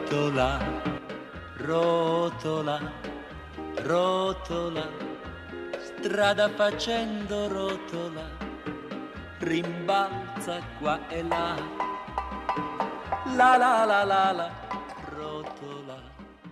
rotola, rotola, rotola, strada facendo rotola, rimbalza qua e là, la la la la la, rotola,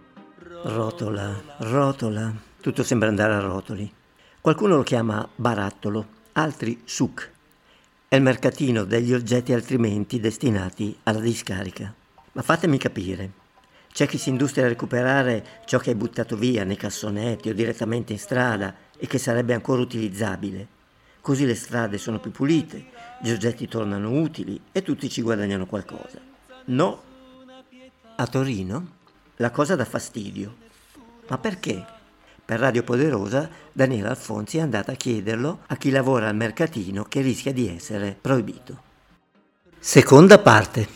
Rotola, rotola, tutto sembra andare a rotoli. Qualcuno lo chiama barattolo, altri suc. È il mercatino degli oggetti altrimenti destinati alla discarica. Ma fatemi capire, c'è chi si industria a recuperare ciò che hai buttato via nei cassonetti o direttamente in strada e che sarebbe ancora utilizzabile. Così le strade sono più pulite, gli oggetti tornano utili e tutti ci guadagnano qualcosa. No, a Torino la cosa dà fastidio. Ma perché? Per Radio Poderosa Daniela Alfonsi è andata a chiederlo a chi lavora al mercatino che rischia di essere proibito. Seconda parte.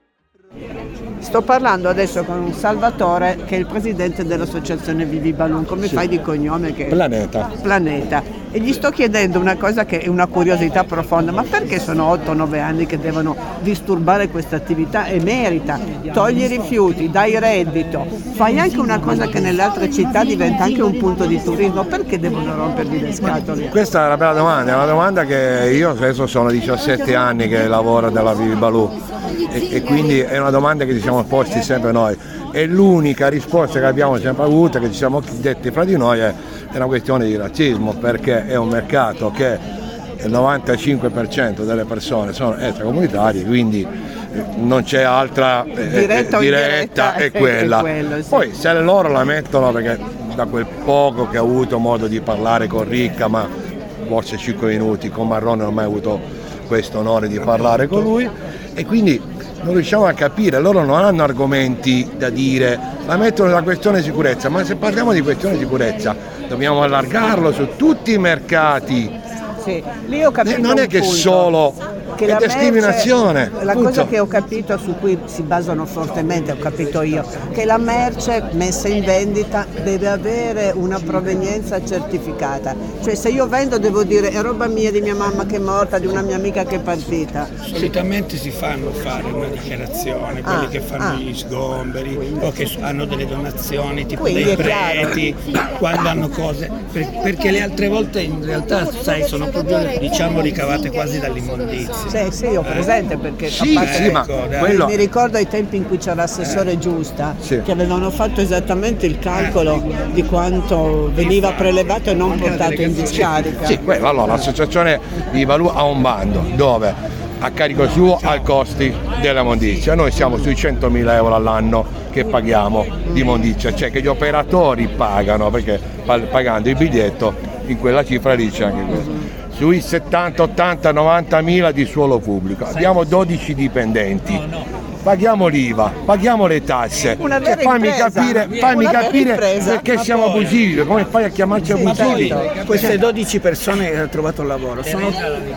Sto parlando adesso con Salvatore, che è il presidente dell'associazione Vivi Balloon. Come fai di cognome? Planeta. E gli sto chiedendo una cosa che è una curiosità profonda: ma perché sono 8-9 anni che devono disturbare questa attività? E merita, togli i rifiuti, dai reddito, fai anche una cosa che nelle altre città diventa anche un punto di turismo, perché devono rompervi le scatole? Questa è una bella domanda, è una domanda che io adesso sono 17 anni che lavoro nella Vivi Balloon e quindi è una domanda che ci siamo posti sempre noi, e l'unica risposta che abbiamo sempre avuto, che ci siamo detti fra di noi, è una questione di razzismo, perché è un mercato che il 95% delle persone sono extracomunitarie, quindi non c'è altra diretta è quella. Sì. Poi se loro la mettono, perché da quel poco che ho avuto modo di parlare con Ricca, ma forse 5 minuti, con Marrone non ho mai avuto questo onore di parlare con lui, e quindi non riusciamo a capire, loro non hanno argomenti da dire, la mettono nella questione sicurezza, ma se parliamo di questione sicurezza dobbiamo allargarlo su tutti i mercati. Sì, lì ho capito non è che punto, solo che è discriminazione. La cosa che ho capito, su cui si basano fortemente, ho capito io, che la merce messa in vendita deve avere una provenienza certificata. Cioè se io vendo devo dire è roba mia, di mia mamma che è morta, di una mia amica che è partita. Solitamente si fanno fare una dichiarazione, quelli che fanno gli sgomberi o che hanno delle donazioni tipo dei preti, quando hanno cose, perché le altre volte in realtà sai sono proprio ricavate quasi dall'immondizia. Sì, ho presente, perché mi ricordo ai tempi in cui c'era l'assessore Giusta, che avevano fatto esattamente il calcolo di quanto veniva prelevato e non portato in discarica. Sì, allora l'associazione di Valù ha un bando dove a carico suo ha i costi della immondizia, noi siamo sui 100.000 euro all'anno che paghiamo di immondizia, cioè che gli operatori pagano, perché pagando il biglietto in quella cifra lì c'è anche questo. Sui 70, 80, 90.000 di suolo pubblico, abbiamo 12 dipendenti, paghiamo l'IVA, paghiamo le tasse, fammi capire perché siamo abusivi, come fai a chiamarci abusivi? Queste 12 persone che hanno trovato lavoro sono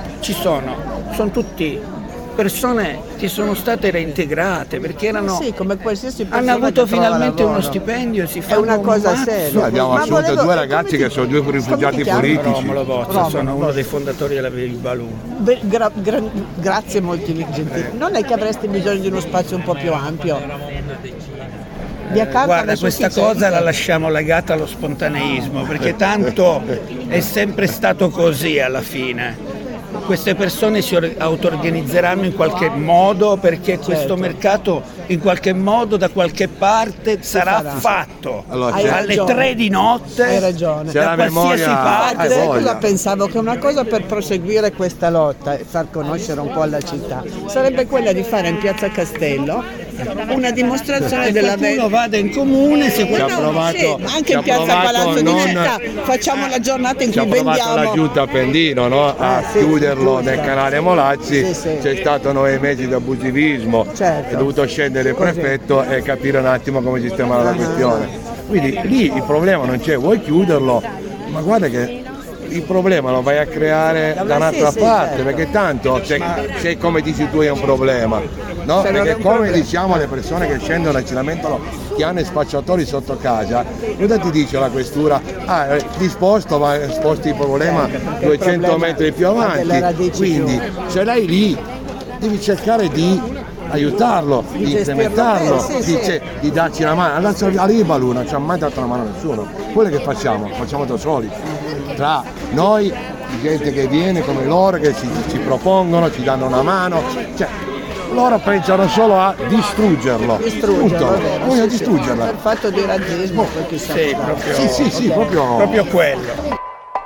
tutti persone che sono state reintegrate, perché erano come qualsiasi persona, hanno avuto finalmente uno stipendio, si fa una cosa seria. Noi abbiamo assunto 2 ragazzi che sono 2 rifugiati politici. Romolo Bozza, sono uno dei fondatori della Vivi Balloon. Grazie, molti gentili. Non è che avresti bisogno di uno spazio un po' più ampio? Guarda, questa cosa la lasciamo legata allo spontaneismo, perché tanto è sempre stato così alla fine. Queste persone si auto-organizzeranno in qualche modo, perché questo mercato in qualche modo da qualche parte sarà fatto. Allora, alle 3 di notte. Hai ragione. Da qualsiasi parte. Cosa pensavo? Che una cosa per proseguire questa lotta e far conoscere un po' la città sarebbe quella di fare in Piazza Castello una dimostrazione della uno vada in comune, se anche in Piazza Palazzo di Città facciamo la giornata in cui vendiamo. La giunta Appendino, no? A chiuderlo nel canale Molazzi, c'è stato 9 mesi di abusivismo, è dovuto scendere il prefetto e capire un attimo come sistemare la questione. Quindi lì il problema non c'è, vuoi chiuderlo, ma guarda che il problema lo vai a creare da un'altra parte, perché tanto c'è come ti situi un problema, no? Perché come diciamo alle persone che scendono e ci lamentano che hanno i spacciatori sotto casa, cosa ti dice la questura? Disposto, ma sposti il problema 200 metri più avanti, quindi ce l'hai lì, devi cercare di aiutarlo, di implementarlo, sì. di darci una mano. A Libalu non ci ha mai dato una mano a nessuno. Quello che facciamo da soli. Tra noi, gente che viene come loro, che ci propongono, ci danno una mano. Cioè, loro pensano solo a distruggerlo. Vogliono distruggerlo. Il fatto di razzismo, chissà. Sì, proprio, proprio quello.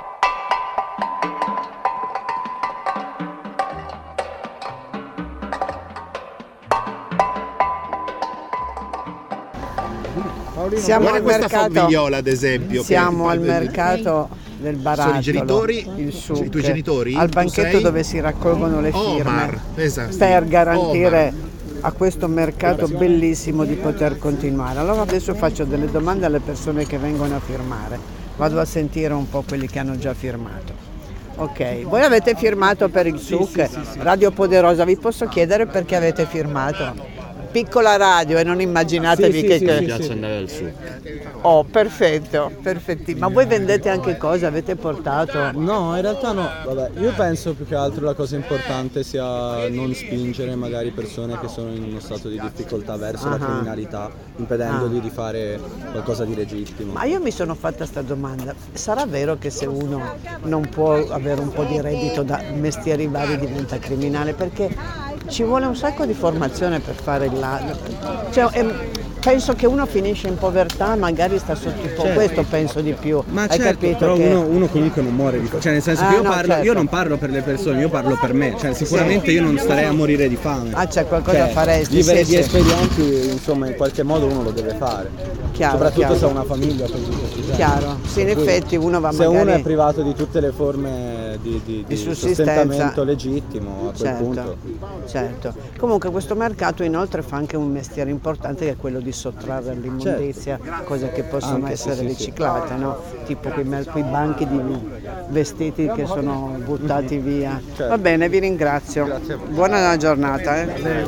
Siamo al mercato, Viola, ad esempio. siamo al mercato del barattolo. Sono i genitori? Il I tuoi genitori? Al Tu banchetto sei? dove si raccolgono le firme Omar, esatto. per garantire a questo mercato bellissimo di poter continuare. Allora adesso faccio delle domande alle persone che vengono a firmare. Vado a sentire un po' quelli che hanno già firmato. Ok, voi avete firmato per il SUC, Radio Poderosa, vi posso chiedere perché avete firmato? Piccola radio e non immaginatevi che... Mi piace andare al SUC. Oh, perfetto, perfetti. Ma voi vendete anche cose? Avete portato? No, in realtà no. Vabbè, io penso più che altro la cosa importante sia non spingere magari persone che sono in uno stato di difficoltà verso la criminalità, impedendogli di fare qualcosa di legittimo. Ma io mi sono fatta sta domanda. Sarà vero che se uno non può avere un po' di reddito da mestieri vari diventa criminale? Perché ci vuole un sacco di formazione per fare il ladro. Cioè, penso che uno finisce in povertà, magari sta sotto questo penso di più. Ma hai certo, capito però che... uno comunque non muore di fame, cioè nel senso che io non parlo per le persone, io parlo per me, cioè sicuramente io non starei a morire di fame. C'è qualcosa faresti. Vivere di espedienti, insomma, in qualche modo uno lo deve fare. Soprattutto se ha una famiglia così. Chiaro, sì, in effetti uno va se magari... uno è privato di tutte le forme di sostentamento legittimo, a quel punto. Certo. Comunque questo mercato inoltre fa anche un mestiere importante che è quello di sottrarre l'immondizia, cose che possono essere riciclate, no? Tipo quei banchi di vestiti che sono buttati via. Certo. Va bene, vi ringrazio. Buona giornata.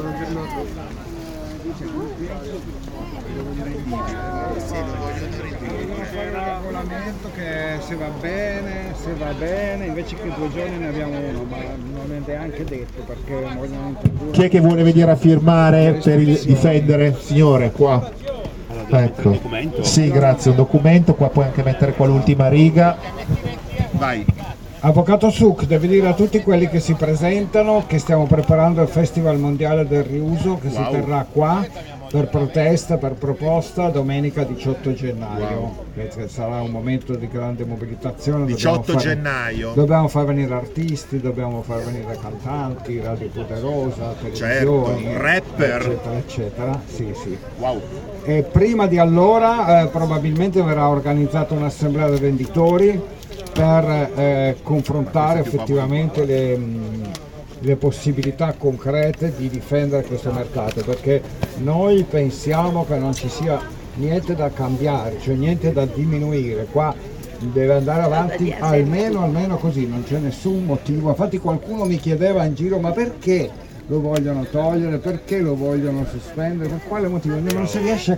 Che se va bene, invece che 2 giorni ne abbiamo uno, ma non è neanche detto perché vogliono introdurre. Chi è che vuole venire a firmare per difendere? Signore, qua. Ecco. Sì, grazie, un documento, qua puoi anche mettere qua l'ultima riga. Vai. Avvocato Suc, devi dire a tutti quelli che si presentano che stiamo preparando il Festival Mondiale del Riuso che si terrà qua per protesta, per proposta, domenica 18 gennaio, che sarà un momento di grande mobilitazione. 18 gennaio. Dobbiamo far venire artisti, dobbiamo far venire cantanti, Radio Poderosa, televisioni, rapper, eccetera, eccetera. Sì. Wow. E prima di allora probabilmente verrà organizzata un'assemblea dei venditori per confrontare effettivamente le possibilità concrete di difendere questo mercato, perché noi pensiamo che non ci sia niente da cambiare, cioè niente da diminuire, qua deve andare avanti almeno così, non c'è nessun motivo. Infatti qualcuno mi chiedeva in giro ma perché lo vogliono togliere, perché lo vogliono sospendere, per quale motivo? Non si riesce a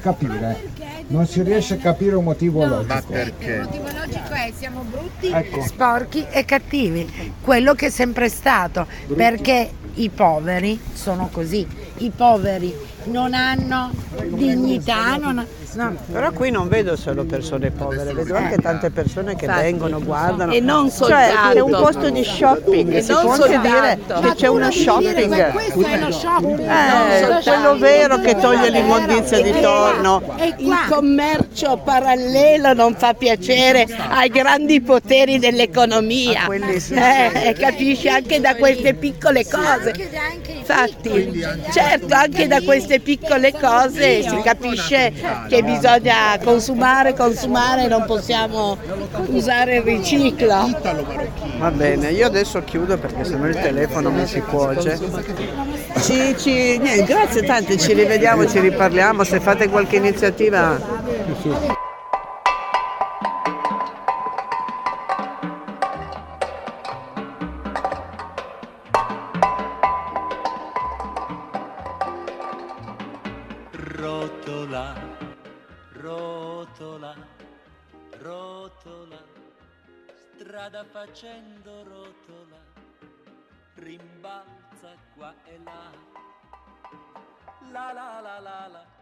capire un motivo logico. Ma perché? Il motivo logico è siamo brutti, Ecco. sporchi e cattivi, quello che è sempre stato, perché i poveri sono così, i poveri non hanno dignità, Però qui non vedo solo persone povere, vedo anche tante persone che vengono, guardano. E non soltanto. Cioè, è un posto di shopping, si può anche dire che c'è uno shopping. Questo è lo shopping. Quello vero che toglie l'immondizia di torno. Il commercio parallelo non fa piacere ai grandi poteri dell'economia. Capisci, anche da queste piccole cose. Infatti, certo, anche da queste piccole cose si capisce che bisogna consumare, non possiamo usare il riciclo. Va bene, io adesso chiudo perché sennò il telefono mi si cuoce. Niente, grazie tante, ci rivediamo, ci riparliamo, se fate qualche iniziativa. Rotola, strada facendo rotola, rimbalza qua e là, la la la la la